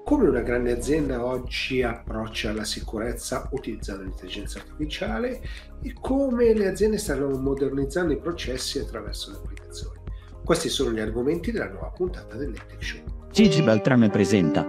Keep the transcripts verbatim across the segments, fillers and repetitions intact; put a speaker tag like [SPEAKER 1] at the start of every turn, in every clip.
[SPEAKER 1] Come una grande azienda oggi approccia la sicurezza utilizzando l'intelligenza artificiale e come le aziende stanno modernizzando i processi attraverso le applicazioni. Questi sono gli argomenti della nuova puntata dell'E-Tech Show.
[SPEAKER 2] Gigi Beltrame presenta.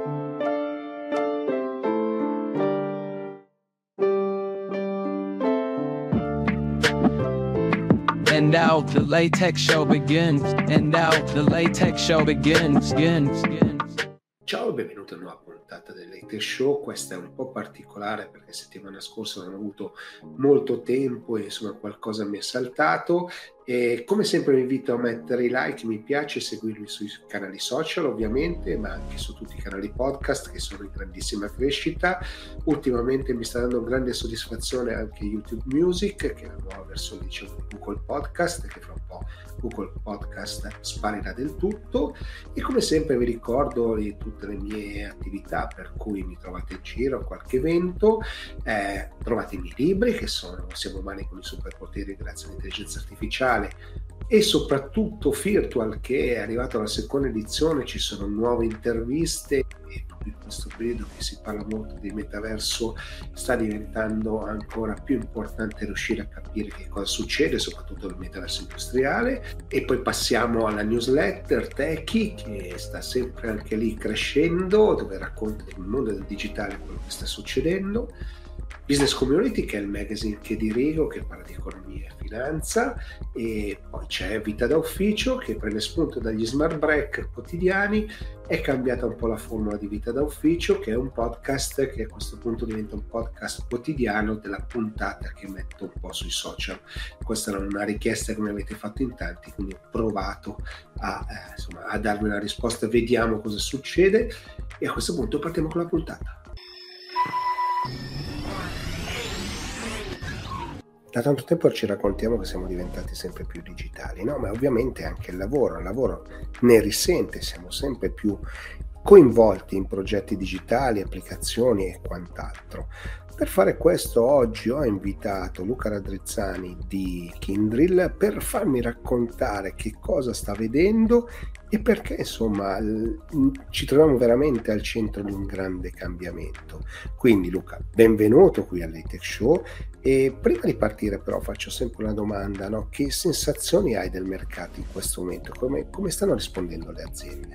[SPEAKER 3] And now the LaTeX show begins. And now the LaTeX show begins. begins, begins.
[SPEAKER 1] Ciao e benvenuti a una nuova puntata dell'E-Tech Show. Questa è un po' particolare perché settimana scorsa non ho avuto molto tempo e insomma qualcosa mi è saltato. E come sempre vi invito a mettere i like, mi piace, seguirmi sui canali social ovviamente, ma anche su tutti i canali podcast che sono in grandissima crescita. Ultimamente mi sta dando grande soddisfazione anche YouTube Music, che è la nuova versione diciamo di Google Podcast, che fra un po' Google Podcast sparirà del tutto. E come sempre vi ricordo di tutte le mie attività per cui mi trovate in giro, qualche evento, eh, trovate i miei libri che sono Siamo umani con i superpoteri grazie all'intelligenza artificiale e soprattutto Virtual, che è arrivato alla seconda edizione. Ci sono nuove interviste e proprio in questo periodo che si parla molto di metaverso sta diventando ancora più importante riuscire a capire che cosa succede, soprattutto nel metaverso industriale. E poi passiamo alla newsletter Techie, che sta sempre anche lì crescendo, dove racconta del mondo del digitale quello che sta succedendo. Business Community, che è il magazine che dirigo, che parla di economia e finanza, e poi c'è Vita da Ufficio, che prende spunto dagli smart break quotidiani. È cambiata un po' la formula di Vita da Ufficio, che è un podcast che a questo punto diventa un podcast quotidiano della puntata che metto un po' sui social. Questa è una richiesta che mi avete fatto in tanti, quindi ho provato a, eh, insomma, a darvi una risposta. Vediamo cosa succede e a questo punto partiamo con la puntata. Da tanto tempo ci raccontiamo che siamo diventati sempre più digitali, no? Ma ovviamente anche il lavoro, il lavoro ne risente, siamo sempre più coinvolti in progetti digitali, applicazioni e quant'altro. Per fare questo oggi ho invitato Luca Raddrizzani di Kyndryl per farmi raccontare che cosa sta vedendo e perché insomma ci troviamo veramente al centro di un grande cambiamento. Quindi Luca, benvenuto qui all'E-Tech Show. E prima di partire però faccio sempre una domanda, no? Che sensazioni hai del mercato in questo momento? Come, come stanno rispondendo le aziende?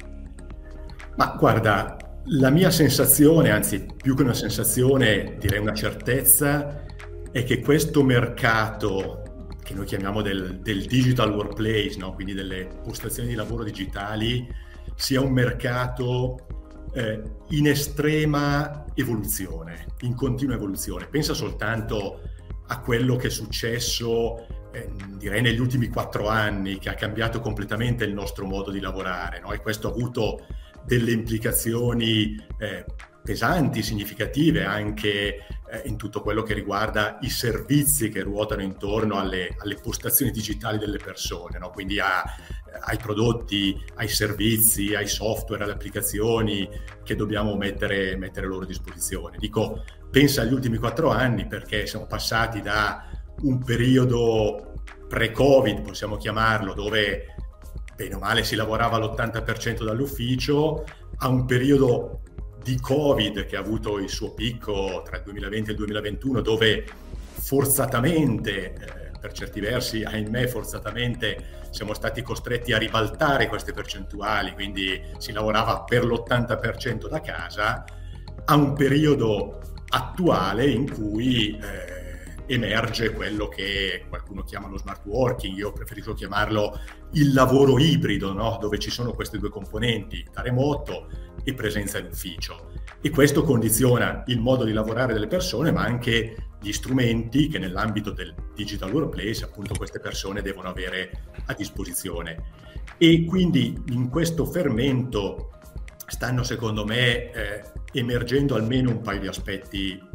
[SPEAKER 4] Ma guarda, la mia sensazione, anzi più che una sensazione, direi una certezza, è che questo mercato che noi chiamiamo del, del digital workplace, no? Quindi delle postazioni di lavoro digitali, sia un mercato eh, in estrema evoluzione, in continua evoluzione. Pensa soltanto a quello che è successo eh, direi negli ultimi quattro anni, che ha cambiato completamente il nostro modo di lavorare, no? E questo ha avuto delle implicazioni eh, pesanti, significative anche eh, in tutto quello che riguarda i servizi che ruotano intorno alle, alle postazioni digitali delle persone, no? Quindi a, ai prodotti, ai servizi, ai software, alle applicazioni che dobbiamo mettere, mettere a loro disposizione. Dico, pensa agli ultimi quattro anni, perché siamo passati da un periodo pre-Covid, possiamo chiamarlo, dove bene o male si lavorava all'ottanta per cento dall'ufficio, a un periodo di Covid che ha avuto il suo picco tra il duemilaventi e il duemilaventuno, dove forzatamente, eh, per certi versi, ahimè forzatamente, siamo stati costretti a ribaltare queste percentuali, quindi si lavorava per l'ottanta per cento da casa, a un periodo attuale in cui eh, emerge quello che qualcuno chiama lo smart working, io preferisco chiamarlo il lavoro ibrido, no? Dove ci sono queste due componenti, da remoto e presenza in ufficio. E questo condiziona il modo di lavorare delle persone, ma anche gli strumenti che nell'ambito del digital workplace appunto queste persone devono avere a disposizione. E quindi in questo fermento stanno secondo me eh, emergendo almeno un paio di aspetti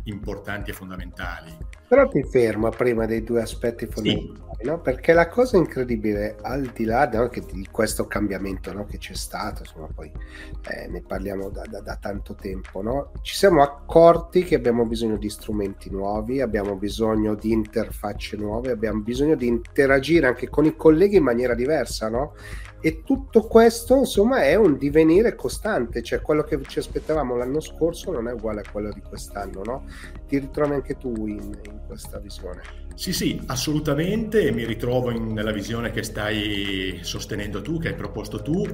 [SPEAKER 4] importanti e fondamentali.
[SPEAKER 1] Però ti fermo prima dei due aspetti fondamentali, sì. No? Perché la cosa incredibile, al di là, no, che di questo cambiamento, no, che c'è stato, insomma, poi eh, ne parliamo da, da, da tanto tempo, no? Ci siamo accorti che abbiamo bisogno di strumenti nuovi, abbiamo bisogno di interfacce nuove, abbiamo bisogno di interagire anche con i colleghi in maniera diversa, no? E tutto questo, insomma, è un divenire costante, cioè quello che ci aspettavamo l'anno scorso non è uguale a quello di quest'anno, no? Ti ritrovi anche tu in, in questa visione?
[SPEAKER 4] Sì, sì, assolutamente, mi ritrovo in, nella visione che stai sostenendo tu, che hai proposto tu,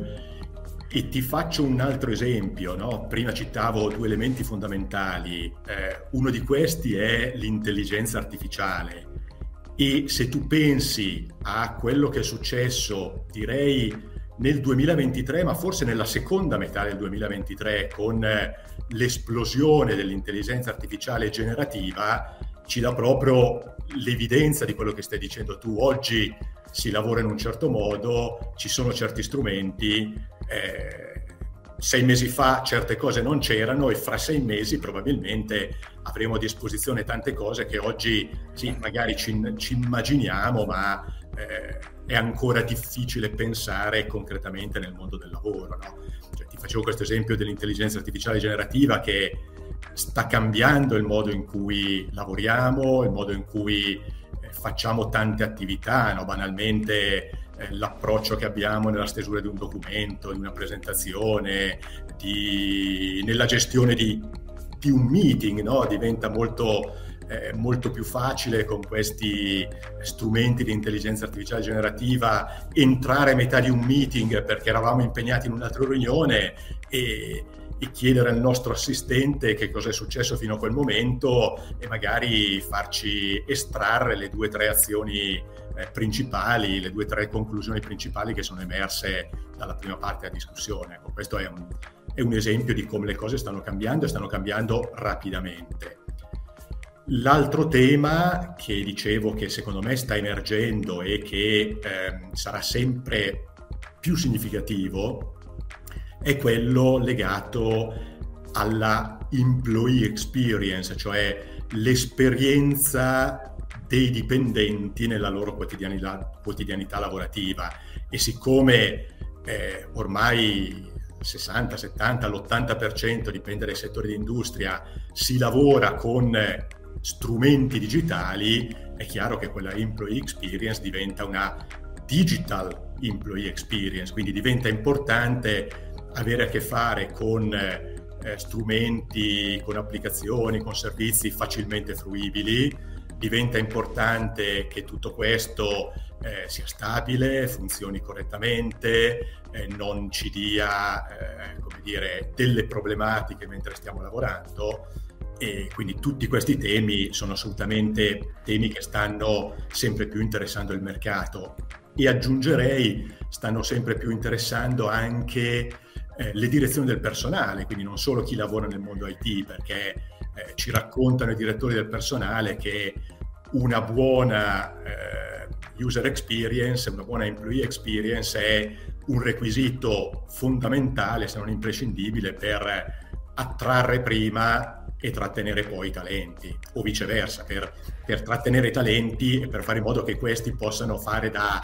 [SPEAKER 4] e ti faccio un altro esempio, no? Prima citavo due elementi fondamentali, eh, uno di questi è l'intelligenza artificiale. E se tu pensi a quello che è successo, direi nel duemilaventitré, ma forse nella seconda metà del duemilaventitré, con l'esplosione dell'intelligenza artificiale generativa, ci dà proprio l'evidenza di quello che stai dicendo tu. Oggi si lavora in un certo modo, ci sono certi strumenti, eh, sei mesi fa certe cose non c'erano e fra sei mesi probabilmente avremo a disposizione tante cose che oggi sì, magari ci, ci immaginiamo, ma eh, è ancora difficile pensare concretamente nel mondo del lavoro, no? Cioè, ti facevo questo esempio dell'intelligenza artificiale generativa che sta cambiando il modo in cui lavoriamo, il modo in cui eh, facciamo tante attività, no? Banalmente eh, l'approccio che abbiamo nella stesura di un documento, di una presentazione, di, nella gestione di, di un meeting, no? Diventa molto, eh, molto più facile con questi strumenti di intelligenza artificiale generativa entrare a metà di un meeting perché eravamo impegnati in un'altra riunione e e chiedere al nostro assistente che cosa è successo fino a quel momento e magari farci estrarre le due o tre azioni eh, principali, le due o tre conclusioni principali che sono emerse dalla prima parte della discussione. Ecco, questo è un, è un esempio di come le cose stanno cambiando e stanno cambiando rapidamente. L'altro tema che dicevo che secondo me sta emergendo e che eh, sarà sempre più significativo è quello legato alla employee experience, cioè l'esperienza dei dipendenti nella loro quotidianità, quotidianità lavorativa. E siccome eh, ormai il sessanta, settanta, l'ottanta per cento, dipende dai settori di industria, si lavora con strumenti digitali, è chiaro che quella employee experience diventa una digital employee experience, quindi diventa importante avere a che fare con eh, strumenti, con applicazioni, con servizi facilmente fruibili. Diventa importante che tutto questo eh, sia stabile, funzioni correttamente, eh, non ci dia eh, come dire, delle problematiche mentre stiamo lavorando. E quindi tutti questi temi sono assolutamente temi che stanno sempre più interessando il mercato e aggiungerei stanno sempre più interessando anche eh, le direzioni del personale, quindi non solo chi lavora nel mondo I T, perché eh, ci raccontano i direttori del personale che una buona eh, user experience, una buona employee experience è un requisito fondamentale, se non imprescindibile, per attrarre prima e trattenere poi i talenti, o viceversa, per, per trattenere i talenti e per fare in modo che questi possano fare da,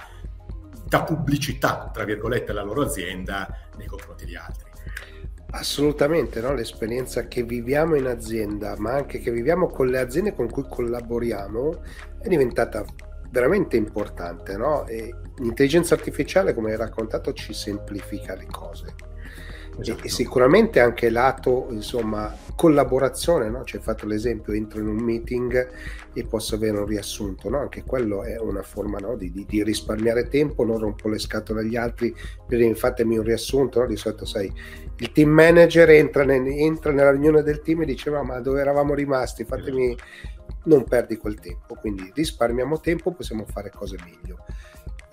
[SPEAKER 4] da pubblicità, tra virgolette, alla loro azienda nei confronti di altri.
[SPEAKER 1] Assolutamente, no? L'esperienza che viviamo in azienda, ma anche che viviamo con le aziende con cui collaboriamo, è diventata veramente importante, no? E l'intelligenza artificiale, come hai raccontato, ci semplifica le cose. Esatto. E, e sicuramente anche lato, insomma, collaborazione, no? Ci hai fatto l'esempio, entro in un meeting e posso avere un riassunto, no? Anche quello è una forma, no? di, di, di risparmiare tempo, non rompo le scatole agli altri, per fatemi un riassunto, no? Di solito sai, il team manager entra, nel, entra nella riunione del team e diceva ma dove eravamo rimasti, fatemi, esatto. Non perdi quel tempo, quindi risparmiamo tempo, possiamo fare cose meglio.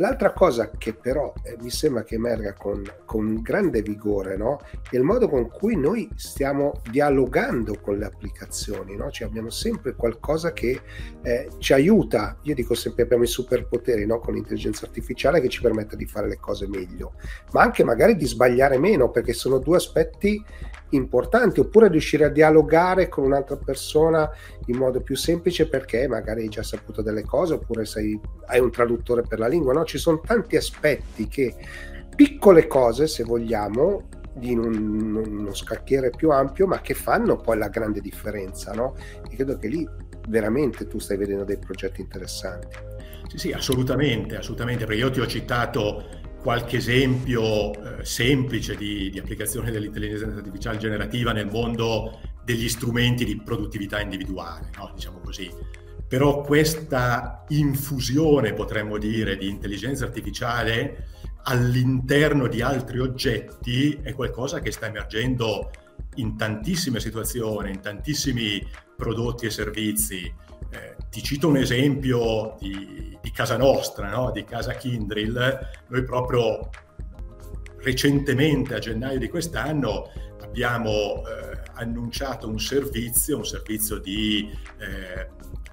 [SPEAKER 1] L'altra cosa che però eh, mi sembra che emerga con, con grande vigore, no? È il modo con cui noi stiamo dialogando con le applicazioni, no? Cioè abbiamo sempre qualcosa che eh, ci aiuta. Io dico sempre abbiamo i superpoteri, no? Con l'intelligenza artificiale che ci permette di fare le cose meglio, ma anche magari di sbagliare meno, perché sono due aspetti importanti, oppure riuscire a dialogare con un'altra persona in modo più semplice perché magari hai già saputo delle cose, oppure sei, hai un traduttore per la lingua, no? Ci sono tanti aspetti che, piccole cose se vogliamo, di un, uno scacchiere più ampio, ma che fanno poi la grande differenza, no? E credo che lì veramente tu stai vedendo dei progetti interessanti.
[SPEAKER 4] Sì, sì, assolutamente, assolutamente, perché io ti ho citato qualche esempio eh, semplice di, di applicazione dell'intelligenza artificiale generativa nel mondo degli strumenti di produttività individuale, no? Diciamo così. Però questa infusione, potremmo dire, di intelligenza artificiale all'interno di altri oggetti è qualcosa che sta emergendo in tantissime situazioni, in tantissimi prodotti e servizi. Eh, ti cito un esempio di, di casa nostra, no? Di casa Kyndryl. Noi proprio recentemente, a gennaio di quest'anno, abbiamo eh, annunciato un servizio, un servizio di eh,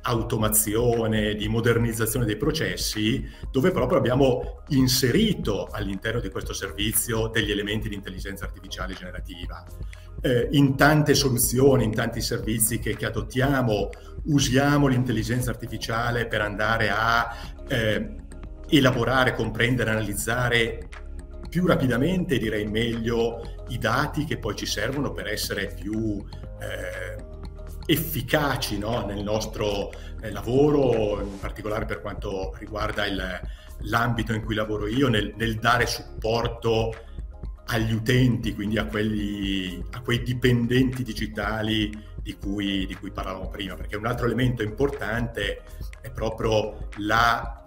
[SPEAKER 4] automazione, di modernizzazione dei processi, dove proprio abbiamo inserito all'interno di questo servizio degli elementi di intelligenza artificiale generativa. Eh, in tante soluzioni, in tanti servizi che, che adottiamo, usiamo l'intelligenza artificiale per andare a eh, elaborare, comprendere, analizzare più rapidamente, direi meglio, i dati che poi ci servono per essere più eh, efficaci, no? Nel nostro eh, lavoro, in particolare per quanto riguarda il, l'ambito in cui lavoro io, nel, nel dare supporto agli utenti, quindi a, quelli, a quei dipendenti digitali di cui, di cui parlavamo prima, perché un altro elemento importante è proprio la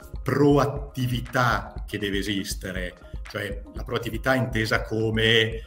[SPEAKER 4] proattività che deve esistere, cioè la proattività intesa come eh,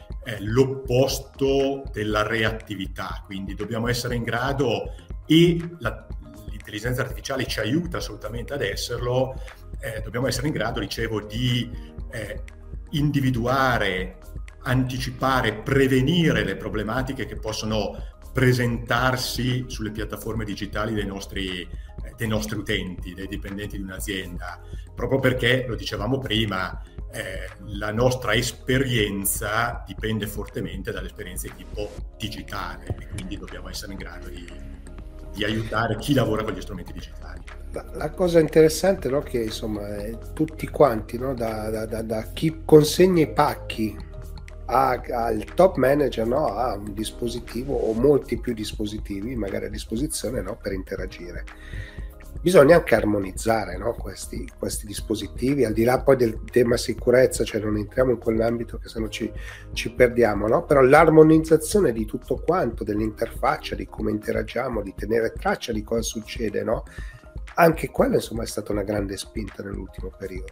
[SPEAKER 4] l'opposto della reattività, quindi dobbiamo essere in grado, e la, l'intelligenza artificiale ci aiuta assolutamente ad esserlo, eh, dobbiamo essere in grado, dicevo, di eh, individuare, anticipare, prevenire le problematiche che possono presentarsi sulle piattaforme digitali dei nostri, eh, dei nostri utenti, dei dipendenti di un'azienda, proprio perché, lo dicevamo prima, eh, la nostra esperienza dipende fortemente dall'esperienza di tipo digitale, e quindi dobbiamo essere in grado di, di aiutare chi lavora con gli strumenti digitali.
[SPEAKER 1] La cosa interessante, no, che insomma è tutti quanti, no, da, da, da, da chi consegna i pacchi a, al top manager, no, ha un dispositivo o molti più dispositivi magari a disposizione, no, per interagire. Bisogna anche armonizzare, no, questi, questi dispositivi, al di là poi del tema sicurezza, cioè non entriamo in quell'ambito che sennò ci, ci perdiamo, no? Però l'armonizzazione di tutto quanto, dell'interfaccia, di come interagiamo, di tenere traccia di cosa succede, no? Anche quello, insomma, è stata una grande spinta nell'ultimo periodo.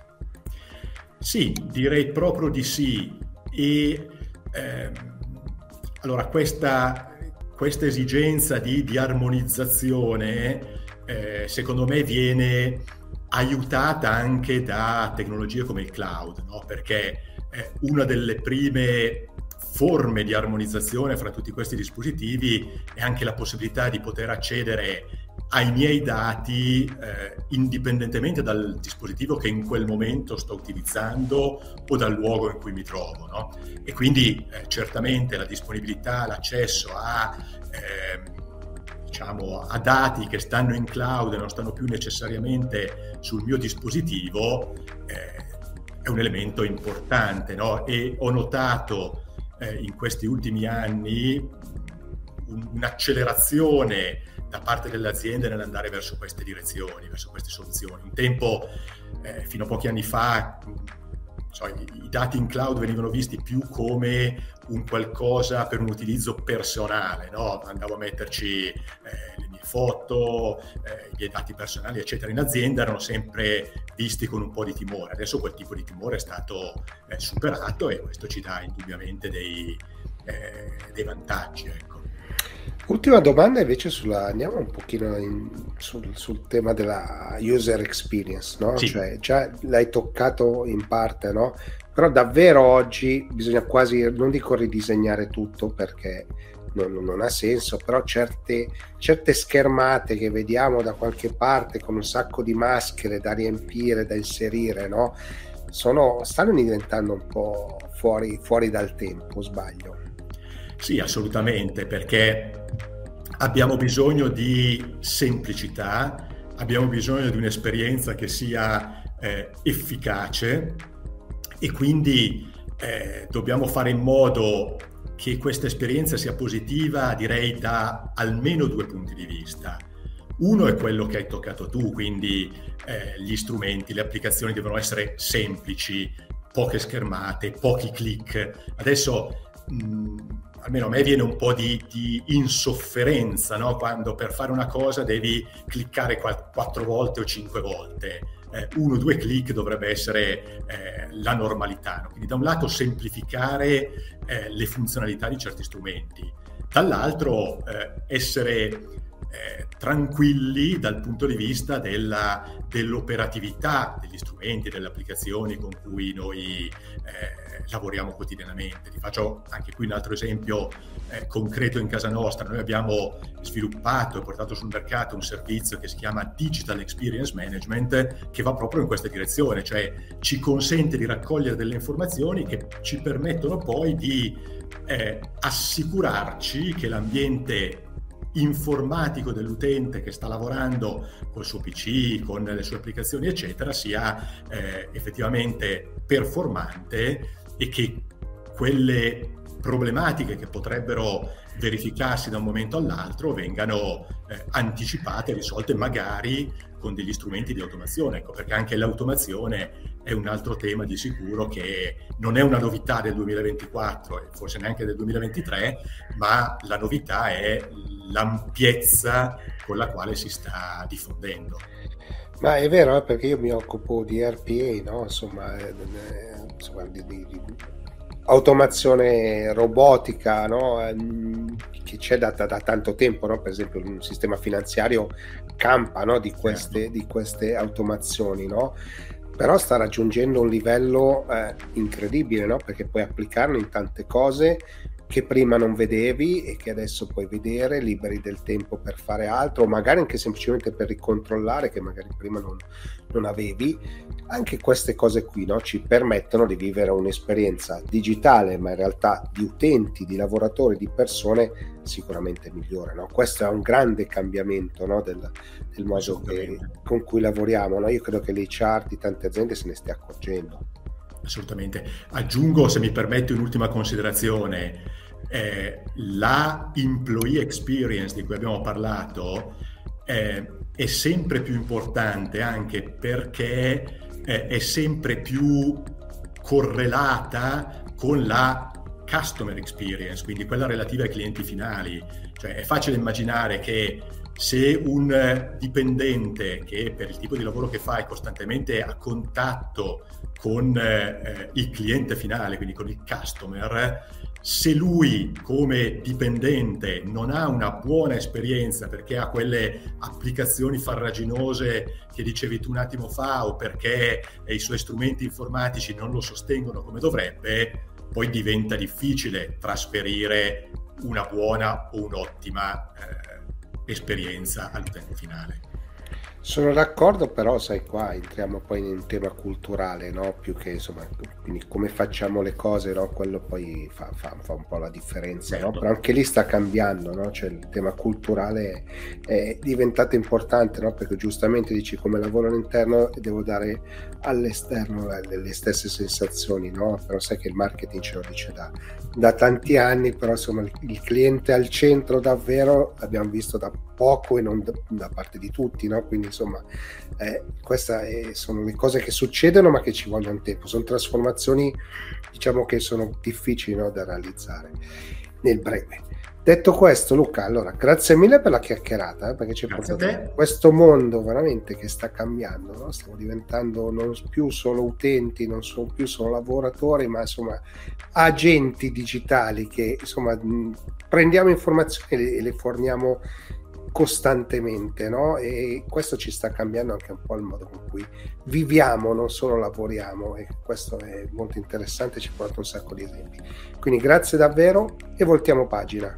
[SPEAKER 4] Sì, direi proprio di sì. E ehm, allora questa, questa esigenza di, di armonizzazione eh, secondo me viene aiutata anche da tecnologie come il cloud, no? Perché eh, una delle prime forme di armonizzazione fra tutti questi dispositivi è anche la possibilità di poter accedere ai miei dati eh, indipendentemente dal dispositivo che in quel momento sto utilizzando o dal luogo in cui mi trovo, no? E quindi eh, certamente la disponibilità, l'accesso a, eh, diciamo, a dati che stanno in cloud e non stanno più necessariamente sul mio dispositivo eh, è un elemento importante, no? E ho notato eh, in questi ultimi anni un, un'accelerazione da parte delle aziende nell'andare verso queste direzioni, verso queste soluzioni. Un tempo, eh, fino a pochi anni fa, so, i, i dati in cloud venivano visti più come un qualcosa per un utilizzo personale, no? Andavo a metterci eh, le mie foto, eh, i miei dati personali, eccetera. In azienda erano sempre visti con un po' di timore. Adesso quel tipo di timore è stato eh, superato, e questo ci dà indubbiamente dei, eh, dei vantaggi, ecco.
[SPEAKER 1] Ultima domanda invece sulla, andiamo un pochino in, sul, sul tema della user experience, no?
[SPEAKER 4] Sì.
[SPEAKER 1] Cioè, già l'hai toccato in parte, no? Però davvero oggi bisogna quasi, non dico ridisegnare tutto perché non, non ha senso, però certe, certe schermate che vediamo da qualche parte con un sacco di maschere da riempire, da inserire, no? Sono, stanno diventando un po' fuori, fuori dal tempo, sbaglio?
[SPEAKER 4] Sì, assolutamente, perché abbiamo bisogno di semplicità, abbiamo bisogno di un'esperienza che sia eh, efficace e quindi eh, dobbiamo fare in modo che questa esperienza sia positiva, direi da almeno due punti di vista. Uno è quello che hai toccato tu, quindi eh, gli strumenti, le applicazioni devono essere semplici, poche schermate, pochi click. Adesso mh, almeno a me viene un po' di, di insofferenza, no? Quando per fare una cosa devi cliccare quattro volte o cinque volte. Eh, uno o due click dovrebbe essere eh, la normalità, no? Quindi da un lato semplificare eh, le funzionalità di certi strumenti, dall'altro eh, essere Eh, tranquilli dal punto di vista della, dell'operatività degli strumenti, delle applicazioni con cui noi eh, lavoriamo quotidianamente. Ti faccio anche qui un altro esempio eh, concreto in casa nostra. Noi abbiamo sviluppato e portato sul mercato un servizio che si chiama Digital Experience Management, che va proprio in questa direzione, cioè ci consente di raccogliere delle informazioni che ci permettono poi di eh, assicurarci che l'ambiente informatico dell'utente che sta lavorando col suo P C, con le sue applicazioni eccetera, sia eh, effettivamente performante e che quelle problematiche che potrebbero verificarsi da un momento all'altro vengano eh, anticipate e risolte magari con degli strumenti di automazione. Ecco, perché anche l'automazione è un altro tema di sicuro che non è una novità del duemilaventiquattro e forse neanche del duemilaventitré, ma la novità è l'ampiezza con la quale si sta diffondendo.
[SPEAKER 1] Ma è vero, eh, perché io mi occupo di R P A, no? Insomma, eh, insomma di, di, di automazione robotica, no? Che c'è da, da, da tanto tempo, no? Per esempio il sistema finanziario campa, no? di, queste, di queste automazioni, no? Però sta raggiungendo un livello eh, incredibile, no? Perché puoi applicarlo in tante cose che prima non vedevi e che adesso puoi vedere, liberi del tempo per fare altro, o magari anche semplicemente per ricontrollare che magari prima non, non avevi. Anche queste cose qui, no, ci permettono di vivere un'esperienza digitale, ma in realtà di utenti, di lavoratori, di persone sicuramente migliore, no? Questo è un grande cambiamento, no, del, del modo che, con cui lavoriamo, no? Io credo che l'H R di tante aziende se ne stia accorgendo.
[SPEAKER 4] Assolutamente. Aggiungo, se mi permetti, un'ultima considerazione. Eh, la employee experience di cui abbiamo parlato eh, è sempre più importante anche perché eh, è sempre più correlata con la customer experience, quindi quella relativa ai clienti finali. Cioè è facile immaginare che se un dipendente che per il tipo di lavoro che fa è costantemente a contatto con eh, il cliente finale, quindi con il customer, se lui come dipendente non ha una buona esperienza perché ha quelle applicazioni farraginose che dicevi tu un attimo fa o perché i suoi strumenti informatici non lo sostengono come dovrebbe, poi diventa difficile trasferire una buona o un'ottima eh, esperienza all'utente finale.
[SPEAKER 1] Sono d'accordo, però sai, qua entriamo poi in un tema culturale, no? Più che insomma, quindi come facciamo le cose, no? Quello poi fa, fa, fa un po' la differenza, certo. No? Però anche lì sta cambiando, no? Cioè il tema culturale è diventato importante, no? Perché giustamente dici come lavoro all'interno devo dare all'esterno le stesse sensazioni, no? Però sai che il marketing ce lo dice da, da tanti anni, però insomma il, il cliente al centro davvero l'abbiamo visto da poco e non da, da parte di tutti, no? Quindi insomma eh, queste sono le cose che succedono ma che ci vogliono tempo, sono trasformazioni diciamo che sono difficili, no, da realizzare nel breve. Detto questo, Luca, allora grazie mille per la chiacchierata, eh, perché ci hai portato questo mondo veramente che sta cambiando, no? Stiamo diventando non più solo utenti, non sono più solo lavoratori, ma insomma agenti digitali che insomma mh, prendiamo informazioni e le, e le forniamo costantemente, no? E questo ci sta cambiando anche un po' il modo con cui viviamo, non solo lavoriamo, e questo è molto interessante, ci porta un sacco di esempi. Quindi grazie davvero e voltiamo pagina.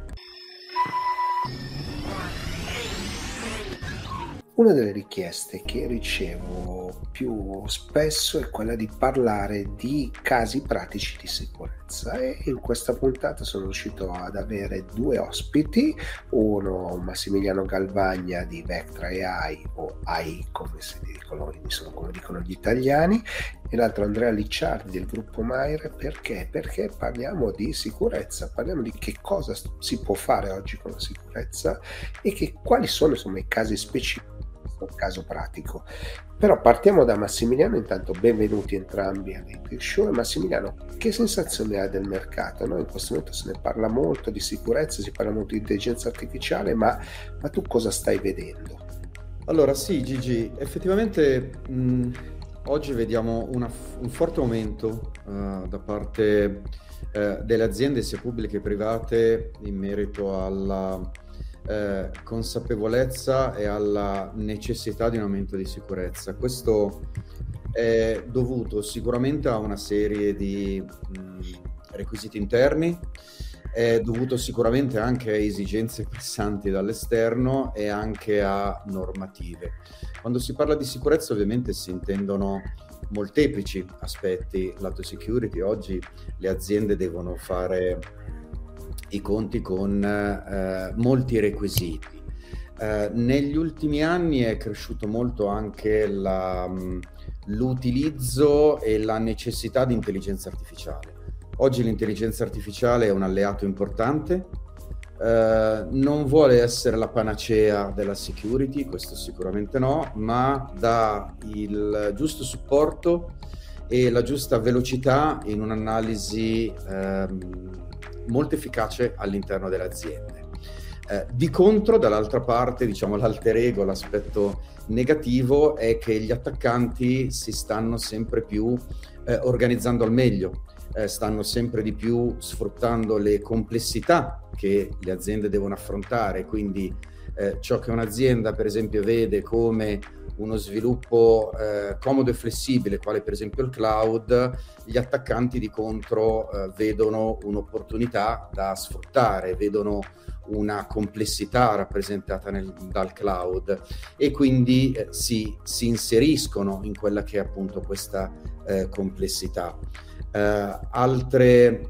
[SPEAKER 1] Una delle richieste che ricevo più spesso è quella di parlare di casi pratici di sicurezza, e in questa puntata sono riuscito ad avere due ospiti, uno Massimiliano Galvagna di Vectra A I o A I come si dicono, insomma, come dicono gli italiani, e l'altro Andrea Licciardi del gruppo Maire. Perché? Perché parliamo di sicurezza, parliamo di che cosa si può fare oggi con la sicurezza e che quali sono insomma i casi specifici, un caso pratico. Però partiamo da Massimiliano. Intanto benvenuti entrambi a Late Show. E Massimiliano, che sensazione ha del mercato? No? In questo momento se ne parla molto di sicurezza, si parla molto di intelligenza artificiale, ma, ma tu cosa stai vedendo?
[SPEAKER 5] Allora sì, Gigi, effettivamente mh, oggi vediamo una, un forte aumento uh, da parte uh, delle aziende sia pubbliche che private in merito alla Eh, consapevolezza e alla necessità di un aumento di sicurezza. Questo è dovuto sicuramente a una serie di mh, requisiti interni, è dovuto sicuramente anche a esigenze pressanti dall'esterno e anche a normative. Quando si parla di sicurezza ovviamente si intendono molteplici aspetti lato security. Oggi le aziende devono fare i conti con eh, molti requisiti. Eh, negli ultimi anni è cresciuto molto anche la, l'utilizzo e la necessità di intelligenza artificiale. Oggi l'intelligenza artificiale è un alleato importante, eh, non vuole essere la panacea della security, questo sicuramente no, ma dà il giusto supporto e la giusta velocità in un'analisi ehm, molto efficace all'interno delle aziende. Eh, di contro, dall'altra parte, diciamo l'alter ego, l'aspetto negativo è che gli attaccanti si stanno sempre più eh, organizzando al meglio, eh, stanno sempre di più sfruttando le complessità che le aziende devono affrontare, quindi eh, ciò che un'azienda per esempio vede come uno sviluppo eh, comodo e flessibile, quale per esempio il cloud, gli attaccanti di contro eh, vedono un'opportunità da sfruttare, vedono una complessità rappresentata nel, dal cloud e quindi eh, si, si inseriscono in quella che è appunto questa eh, complessità. Uh, altre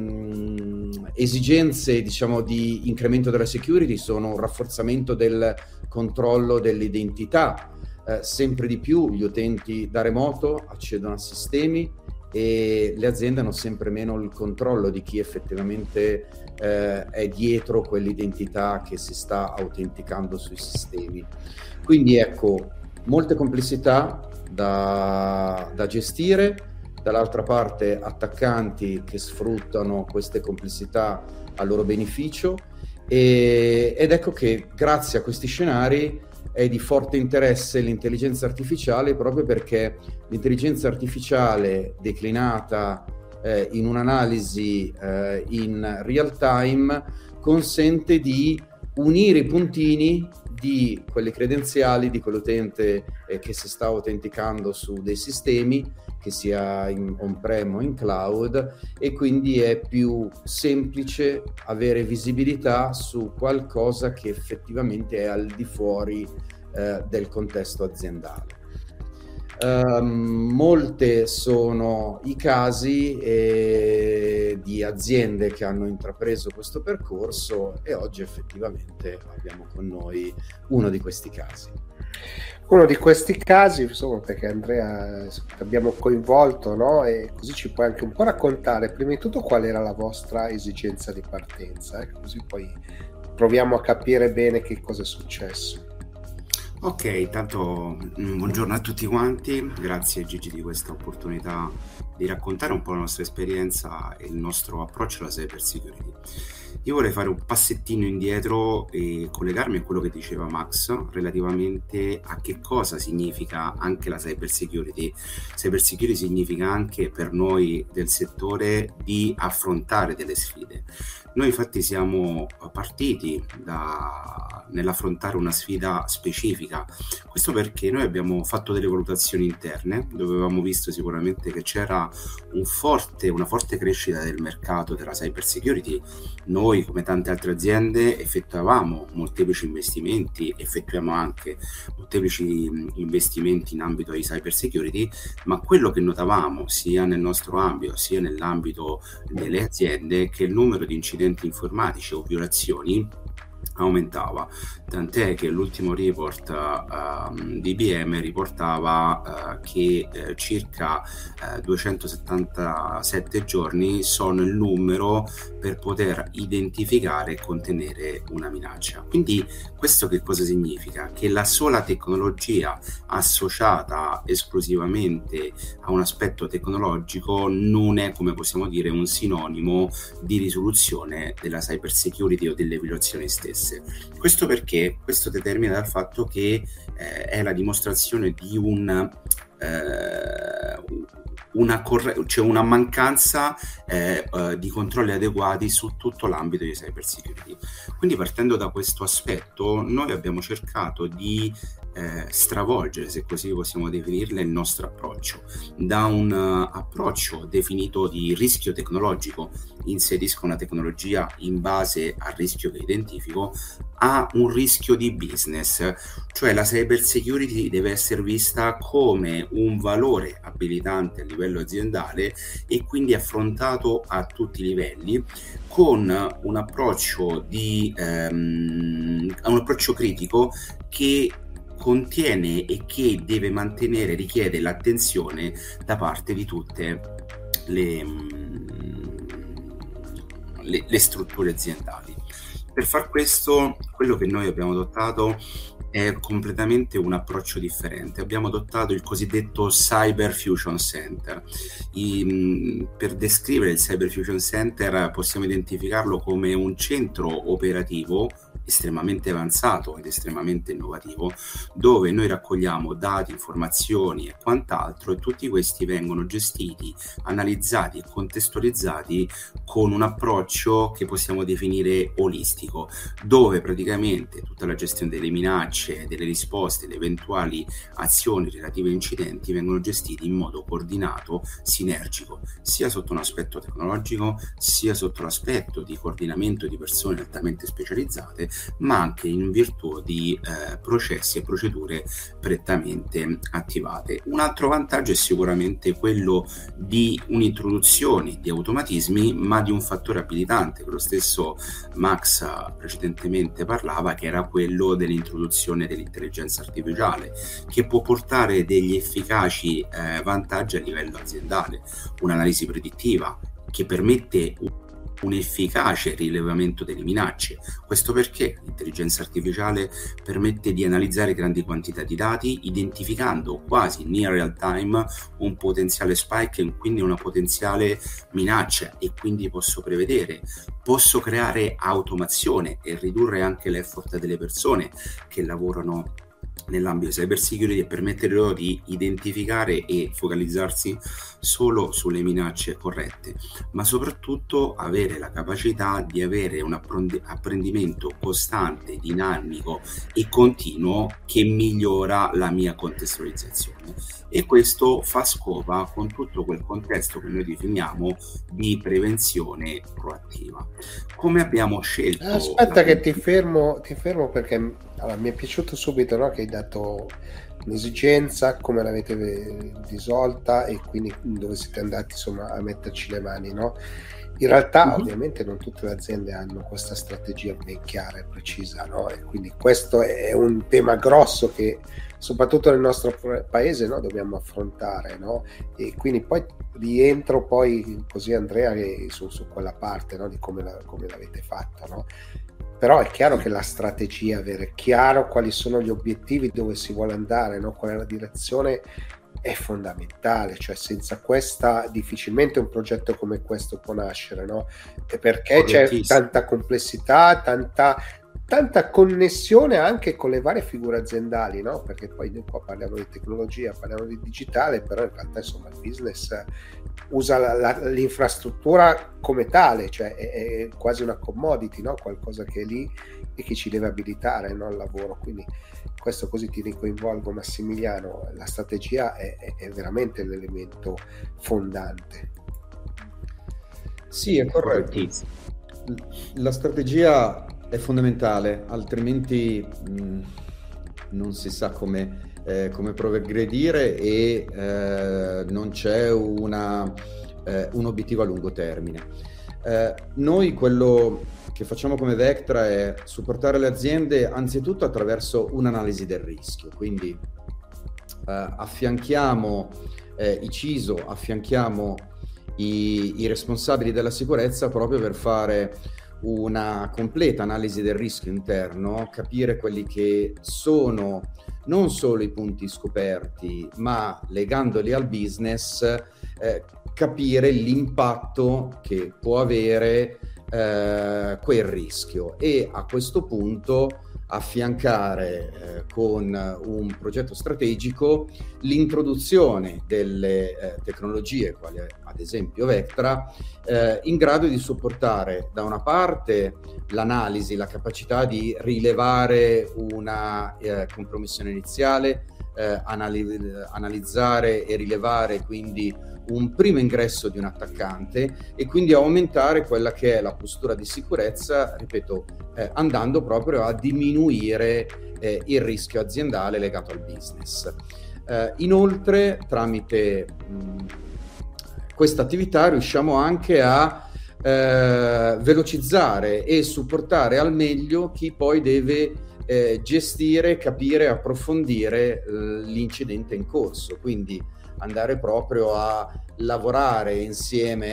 [SPEAKER 5] mh, esigenze, diciamo, di incremento della security sono un rafforzamento del controllo dell'identità. Uh, sempre di più gli utenti da remoto accedono a sistemi e le aziende hanno sempre meno il controllo di chi effettivamente uh, è dietro quell'identità che si sta autenticando sui sistemi. Quindi ecco, molte complessità da, da gestire. Dall'altra parte attaccanti che sfruttano queste complessità a loro beneficio e, ed ecco che grazie a questi scenari è di forte interesse l'intelligenza artificiale, proprio perché l'intelligenza artificiale declinata eh, in un'analisi eh, in real time consente di unire i puntini di quelle credenziali di quell'utente eh, che si sta autenticando su dei sistemi, che sia in on-prem o in cloud, e quindi è più semplice avere visibilità su qualcosa che effettivamente è al di fuori eh, del contesto aziendale. Um, molte sono i casi eh, di aziende che hanno intrapreso questo percorso e oggi effettivamente abbiamo con noi uno di questi casi.
[SPEAKER 1] Uno di questi casi, insomma, perché Andrea abbiamo coinvolto, no? E così ci puoi anche un po' raccontare prima di tutto qual era la vostra esigenza di partenza, eh? Così poi proviamo a capire bene che cosa è successo.
[SPEAKER 6] Ok, intanto buongiorno a tutti quanti, grazie Gigi di questa opportunità di raccontare un po' la nostra esperienza e il nostro approccio alla cyber security. Io vorrei fare un passettino indietro e collegarmi a quello che diceva Max relativamente a che cosa significa anche la cyber security. Cyber security significa anche per noi del settore di affrontare delle sfide. Noi infatti siamo partiti da, nell'affrontare una sfida specifica, questo perché noi abbiamo fatto delle valutazioni interne dove avevamo visto sicuramente che c'era un forte, una forte crescita del mercato della cyber security. Noi, come tante altre aziende, effettuavamo molteplici investimenti, effettuiamo anche molteplici investimenti in ambito di cyber security, ma quello che notavamo sia nel nostro ambito sia nell'ambito delle aziende che il numero di incidenti informatici o violazioni aumentava, tant'è che l'ultimo report uh, di I B M riportava uh, che uh, circa uh, duecentosettantasette giorni sono il numero per poter identificare e contenere una minaccia. Quindi questo che cosa significa? Che la sola tecnologia associata esclusivamente a un aspetto tecnologico non è, come possiamo dire, un sinonimo di risoluzione della cyber security o delle violazioni stesse. Questo perché? Questo determina dal fatto che eh, è la dimostrazione di un eh, una, corre- cioè una mancanza eh, uh, di controlli adeguati su tutto l'ambito di cyber security. Quindi, partendo da questo aspetto, noi abbiamo cercato di eh, stravolgere, se così possiamo definirla, il nostro approccio. Da un uh, approccio definito di rischio tecnologico, inserisco una tecnologia in base al rischio che identifico, a un rischio di business, cioè la cyber security deve essere vista come un valore abilitante a livello aziendale e quindi affrontato a tutti i livelli con un approccio di um, un approccio critico che contiene e che deve mantenere, richiede l'attenzione da parte di tutte le, le, le strutture aziendali. Per far questo, quello che noi abbiamo adottato è completamente un approccio differente. Abbiamo adottato il cosiddetto Cyber Fusion Center. I, per descrivere il Cyber Fusion Center possiamo identificarlo come un centro operativo estremamente avanzato ed estremamente innovativo, dove noi raccogliamo dati, informazioni e quant'altro, e tutti questi vengono gestiti, analizzati e contestualizzati con un approccio che possiamo definire olistico, dove praticamente tutta la gestione delle minacce, delle risposte, le eventuali azioni relative ai incidenti vengono gestiti in modo coordinato, sinergico, sia sotto un aspetto tecnologico, sia sotto l'aspetto di coordinamento di persone altamente specializzate, ma anche in virtù di eh, processi e procedure prettamente attivate. Un altro vantaggio è sicuramente quello di un'introduzione di automatismi, ma di un fattore abilitante, che lo stesso Max precedentemente parlava, che era quello dell'introduzione dell'intelligenza artificiale, che può portare degli efficaci eh, vantaggi a livello aziendale. Un'analisi predittiva che permette un efficace rilevamento delle minacce. Questo perché l'intelligenza artificiale permette di analizzare grandi quantità di dati, identificando quasi in near real time un potenziale spike e quindi una potenziale minaccia, e quindi posso prevedere, posso creare automazione e ridurre anche l'effort delle persone che lavorano nell'ambito cyber security e permettere loro di identificare e focalizzarsi solo sulle minacce corrette, ma soprattutto avere la capacità di avere un apprendimento costante, dinamico e continuo che migliora la mia contestualizzazione. E questo fa scopa con tutto quel contesto che noi definiamo di prevenzione proattiva. Come abbiamo scelto...
[SPEAKER 1] Aspetta la... che ti fermo, ti fermo perché allora, mi è piaciuto subito, no, che hai dato un'esigenza, come l'avete risolta e quindi dove siete andati insomma a metterci le mani, no? In realtà mm-hmm. ovviamente non tutte le aziende hanno questa strategia ben chiara e precisa, no? E quindi questo è un tema grosso che soprattutto nel nostro paese, no, dobbiamo affrontare, no? E quindi poi rientro poi così Andrea su, su quella parte, no, di come, la, come l'avete fatto, no? Però è chiaro che la strategia, avere chiaro quali sono gli obiettivi, dove si vuole andare, no? Qual è la direzione, è fondamentale, cioè senza questa difficilmente un progetto come questo può nascere, no? E perché c'è tanta complessità, tanta, tanta connessione anche con le varie figure aziendali, no? Perché poi noi qua parliamo di tecnologia, parliamo di digitale, però in realtà insomma il business usa la, la, l'infrastruttura come tale, cioè è, è quasi una commodity, no? Qualcosa che è lì e che ci deve abilitare, no? Al lavoro. Quindi questo, così ti ricoinvolgo Massimiliano, la strategia è, è, è veramente l'elemento fondante.
[SPEAKER 5] Sì, è corretto. La strategia è fondamentale, altrimenti mh, non si sa come Eh, come progredire e eh, non c'è una, eh, un obiettivo a lungo termine. Eh, noi quello che facciamo come Vectra è supportare le aziende anzitutto attraverso un'analisi del rischio, quindi eh, affianchiamo eh, i C I S O, affianchiamo i, i responsabili della sicurezza proprio per fare una completa analisi del rischio interno, capire quelli che sono non solo i punti scoperti, ma legandoli al business, eh, capire l'impatto che può avere eh, quel rischio e a questo punto affiancare eh, con un progetto strategico l'introduzione delle eh, tecnologie, quali ad esempio Vectra, eh, in grado di supportare da una parte l'analisi, la capacità di rilevare una eh, compromissione iniziale, eh, anali- analizzare e rilevare quindi un primo ingresso di un attaccante e quindi aumentare quella che è la postura di sicurezza, ripeto, eh, andando proprio a diminuire eh, il rischio aziendale legato al business. Eh, inoltre, tramite questa attività riusciamo anche a eh, velocizzare e supportare al meglio chi poi deve eh, gestire, capire, approfondire eh, l'incidente in corso, quindi andare proprio a lavorare insieme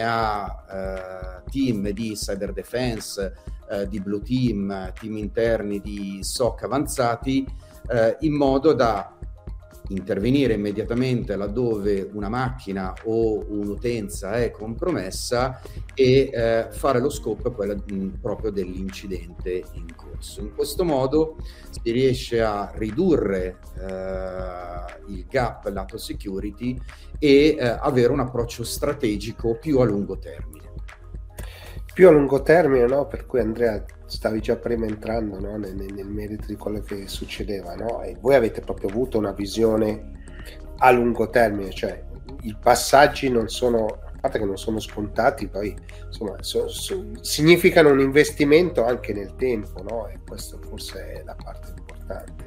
[SPEAKER 5] a uh, team di cyber defense, uh, di blue team, team interni di S O C avanzati, uh, in modo da intervenire immediatamente laddove una macchina o un'utenza è compromessa e uh, fare lo scope quella, mh, proprio dell'incidente in corso. In questo modo si riesce a ridurre uh, il gap lato security e uh, avere un approccio strategico più a lungo termine.
[SPEAKER 1] Più a lungo termine, no? Per cui Andrea stavi già prima entrando, no? nel, nel merito di quello che succedeva, no? E voi avete proprio avuto una visione a lungo termine, cioè i passaggi non sono, a parte che non sono scontati, poi insomma so, so, significano un investimento anche nel tempo, no? E questo forse è la parte importante.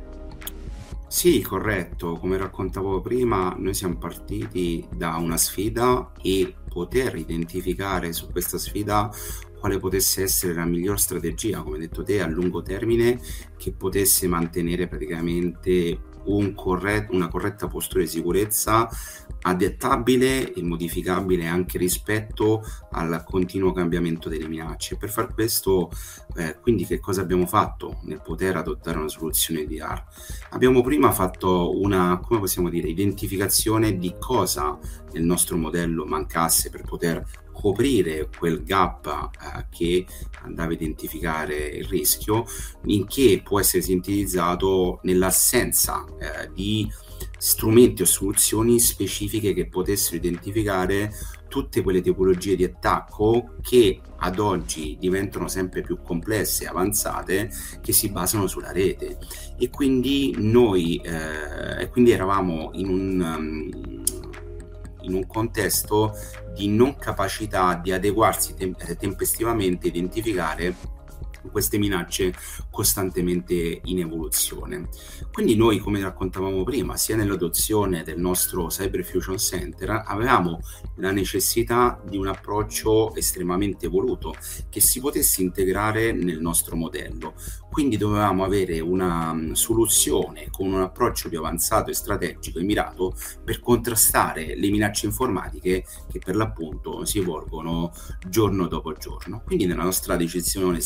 [SPEAKER 6] Sì, corretto. Come raccontavo prima, noi siamo partiti da una sfida e poter identificare su questa sfida quale potesse essere la miglior strategia, come hai detto te, a lungo termine, che potesse mantenere praticamente un corret- una corretta postura di sicurezza adattabile e modificabile anche rispetto al continuo cambiamento delle minacce. Per far questo, eh, quindi che cosa abbiamo fatto nel poter adottare una soluzione D R? Abbiamo prima fatto una, come possiamo dire, identificazione di cosa nel nostro modello mancasse per poter coprire quel gap eh, che andava a identificare il rischio, in che può essere sintetizzato nell'assenza eh, di strumenti o soluzioni specifiche che potessero identificare tutte quelle tipologie di attacco che ad oggi diventano sempre più complesse e avanzate, che si basano sulla rete. E quindi noi eh, e quindi eravamo in un um, in un contesto di non capacità di adeguarsi tem- tempestivamente, identificare queste minacce costantemente in evoluzione. Quindi noi, come raccontavamo prima, sia nell'adozione del nostro Cyber Fusion Center avevamo la necessità di un approccio estremamente evoluto che si potesse integrare nel nostro modello. Quindi dovevamo avere una soluzione con un approccio più avanzato e strategico e mirato per contrastare le minacce informatiche che per l'appunto si evolvono giorno dopo giorno. Quindi nella nostra decisione strategica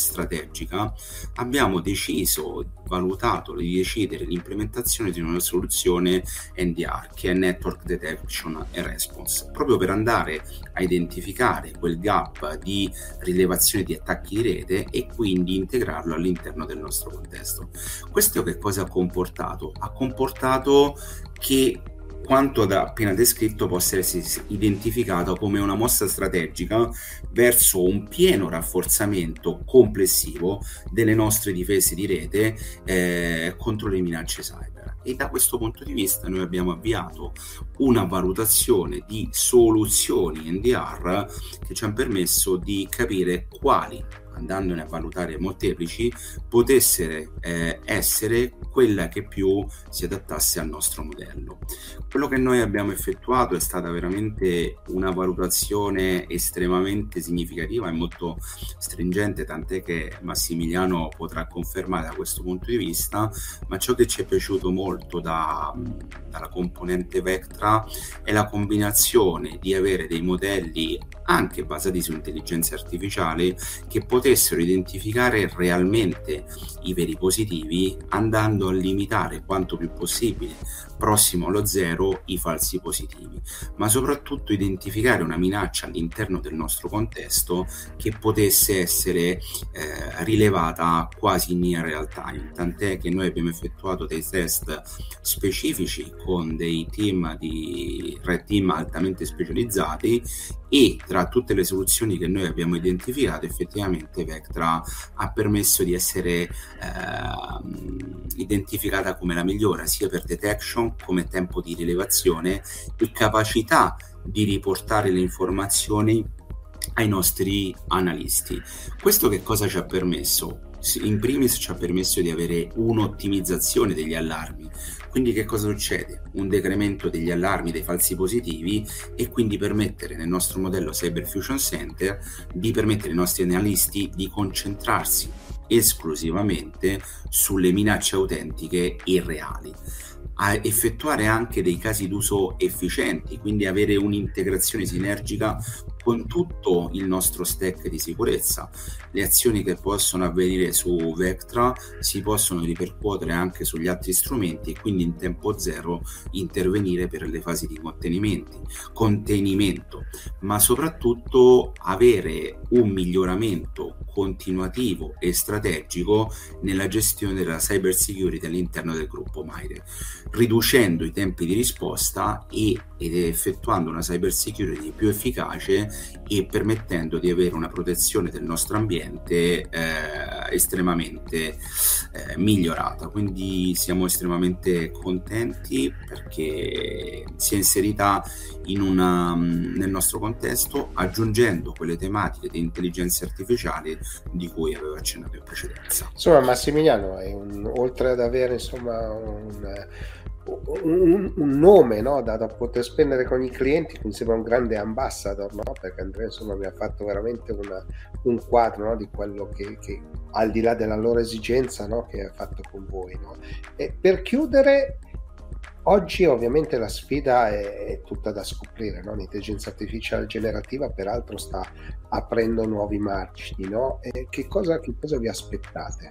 [SPEAKER 6] strategica, abbiamo deciso, valutato di decidere l'implementazione di una soluzione N D R, che è Network Detection and Response, proprio per andare a identificare quel gap di rilevazione di attacchi di rete e quindi integrarlo all'interno del nostro contesto. Questo che cosa ha comportato? Ha comportato che quanto appena descritto possa essere identificato come una mossa strategica verso un pieno rafforzamento complessivo delle nostre difese di rete eh, contro le minacce cyber. E da questo punto di vista noi abbiamo avviato una valutazione di soluzioni N D R che ci hanno permesso di capire quali, andandone a valutare molteplici, potessero eh, essere quella che più si adattasse al nostro modello. Quello che noi abbiamo effettuato è stata veramente una valutazione estremamente significativa e molto stringente, tant'è che Massimiliano potrà confermare da questo punto di vista, ma ciò che ci è piaciuto molto da, dalla componente Vectra è la combinazione di avere dei modelli anche basati su intelligenza artificiale che potessero identificare realmente i veri positivi, andando a limitare quanto più possibile, prossimo allo zero, i falsi positivi, ma soprattutto identificare una minaccia all'interno del nostro contesto che potesse essere eh, rilevata quasi in real time, tant'è che noi abbiamo effettuato dei test specifici con dei team di red team altamente specializzati, e tra tutte le soluzioni che noi abbiamo identificato effettivamente Vectra ha permesso di essere eh, identificata come la migliore sia per detection come tempo di rilevazione e capacità di riportare le informazioni ai nostri analisti. Questo che cosa ci ha permesso? In primis ci ha permesso di avere un'ottimizzazione degli allarmi. Quindi che cosa succede? Un decremento degli allarmi dei falsi positivi, e quindi permettere nel nostro modello Cyber Fusion Center di permettere ai nostri analisti di concentrarsi esclusivamente sulle minacce autentiche e reali, a effettuare anche dei casi d'uso efficienti, quindi avere un'integrazione sinergica con tutto il nostro stack di sicurezza. Le azioni che possono avvenire su Vectra si possono ripercuotere anche sugli altri strumenti e quindi in tempo zero intervenire per le fasi di contenimento, contenimento, ma soprattutto avere un miglioramento continuativo e strategico nella gestione della cyber security all'interno del gruppo MITRE, riducendo i tempi di risposta e ed effettuando una cyber security più efficace e permettendo di avere una protezione del nostro ambiente eh, estremamente eh, migliorata. Quindi siamo estremamente contenti perché si è inserita in una, nel nostro contesto, aggiungendo quelle tematiche di intelligenza artificiale di cui avevo accennato in precedenza.
[SPEAKER 1] Insomma, Massimiliano, è un, oltre ad avere insomma un Un, un nome, no, da, da poter spendere con i clienti, mi sembra un grande ambassador, no? Perché Andrea insomma mi ha fatto veramente una, un quadro, no, di quello che, che al di là della loro esigenza, no, che ha fatto con voi, no? E per chiudere, oggi ovviamente la sfida è, è tutta da scoprire, no? L'intelligenza artificiale generativa peraltro sta aprendo nuovi margini, no? E che cosa, che cosa vi aspettate,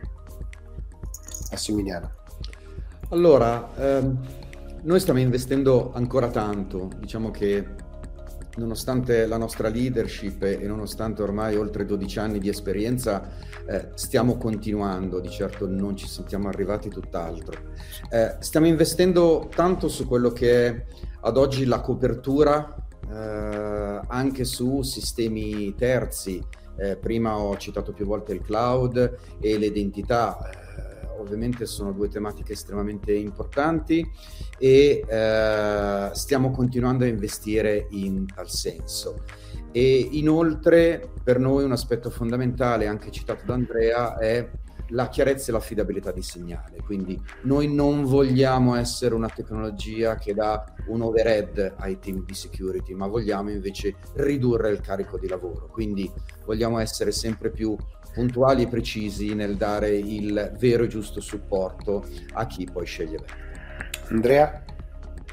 [SPEAKER 1] Massimiliano?
[SPEAKER 5] Allora, ehm, noi stiamo investendo ancora tanto, diciamo che nonostante la nostra leadership e nonostante ormai oltre dodici anni di esperienza, eh, stiamo continuando, di certo non ci sentiamo arrivati tutt'altro. Eh, stiamo investendo tanto su quello che è ad oggi la copertura, eh, anche su sistemi terzi. Eh, prima ho citato più volte il cloud e le identità. Ovviamente sono due tematiche estremamente importanti e eh, stiamo continuando a investire in tal senso. E inoltre per noi un aspetto fondamentale, anche citato da Andrea, è la chiarezza e l'affidabilità di segnale. Quindi noi non vogliamo essere una tecnologia che dà un overhead ai team di security, ma vogliamo invece ridurre il carico di lavoro. Quindi vogliamo essere sempre più puntuali e precisi nel dare il vero e giusto supporto a chi poi sceglie bene.
[SPEAKER 1] Andrea?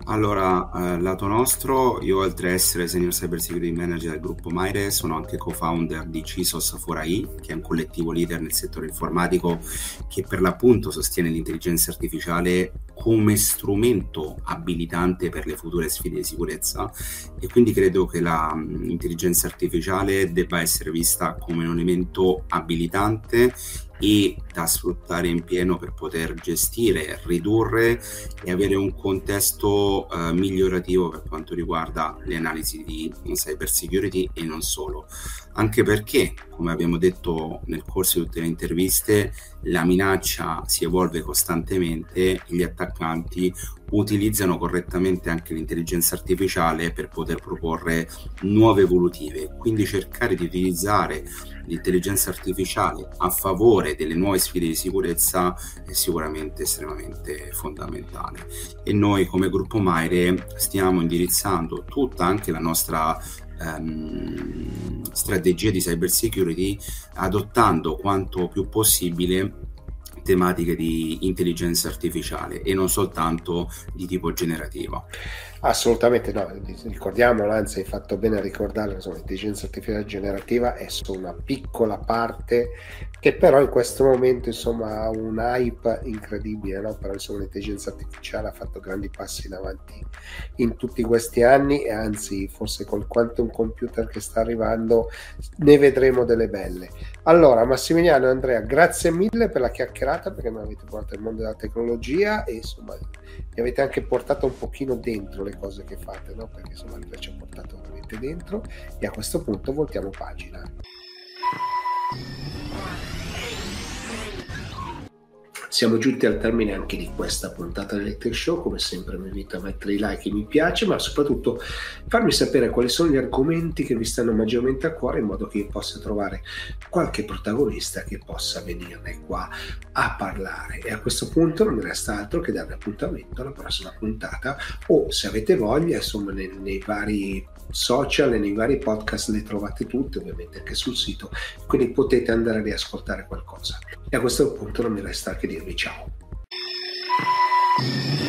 [SPEAKER 6] Allora, eh, lato nostro, io oltre a essere Senior Cyber Security Manager del gruppo Maire, sono anche co-founder di CISOS four A I, che è un collettivo leader nel settore informatico che per l'appunto sostiene l'intelligenza artificiale come strumento abilitante per le future sfide di sicurezza, e quindi credo che l'intelligenza artificiale debba essere vista come un elemento abilitante e da sfruttare in pieno per poter gestire, ridurre e avere un contesto eh, migliorativo per quanto riguarda le analisi di cyber security e non solo, anche perché, come abbiamo detto nel corso di tutte le interviste, la minaccia si evolve costantemente e gli attaccanti utilizzano correttamente anche l'intelligenza artificiale per poter proporre nuove evolutive, quindi cercare di utilizzare l'intelligenza artificiale a favore delle nuove sfide di sicurezza è sicuramente estremamente fondamentale, e noi come gruppo Maire stiamo indirizzando tutta anche la nostra um, strategia di cyber security adottando quanto più possibile tematiche di intelligenza artificiale e non soltanto di tipo generativo.
[SPEAKER 1] Assolutamente no, ricordiamolo, anzi hai fatto bene a ricordarlo, insomma, l'intelligenza artificiale generativa è solo una piccola parte che però in questo momento insomma ha un hype incredibile, no? Però insomma l'intelligenza artificiale ha fatto grandi passi in avanti in tutti questi anni, e anzi forse col quantum computer che sta arrivando ne vedremo delle belle. Allora Massimiliano e Andrea, grazie mille per la chiacchierata, perché mi avete portato al mondo della tecnologia e insomma mi avete anche portato un pochino dentro le cose che fate, no? Perché insomma Andrea ci ha portato veramente dentro, e a questo punto voltiamo pagina. Siamo giunti al termine anche di questa puntata del Tech Show. Come sempre vi invito a mettere i like e mi piace, ma soprattutto farmi sapere quali sono gli argomenti che vi stanno maggiormente a cuore, in modo che io possa trovare qualche protagonista che possa venirne qua a parlare. E a questo punto non mi resta altro che darvi appuntamento alla prossima puntata, o se avete voglia insomma nei, nei vari social e nei vari podcast le trovate tutte, ovviamente anche sul sito, quindi potete andare a riascoltare qualcosa. E a questo punto non mi resta che dirvi ciao.